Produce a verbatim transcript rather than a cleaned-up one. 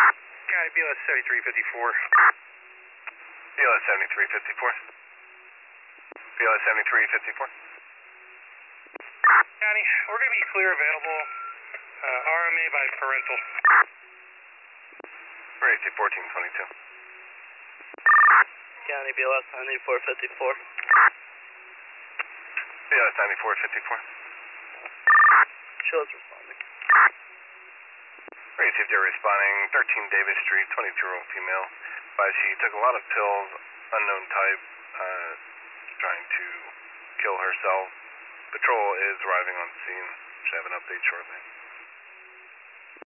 County B L S seventy-three fifty-four. B L S seventy-three fifty-four. B L S seventy-three fifty-four. County, we're going to be clear available. Uh, R M A by parental. Race to fourteen twenty-two. County B L S ninety-four fifty-four. B L S ninety-four fifty-four. Show us responding. Received your responding, thirteen Davis Street, twenty-two-year-old female. But she took a lot of pills, unknown type, uh, trying to kill herself. Patrol is arriving on scene. Should have an update shortly.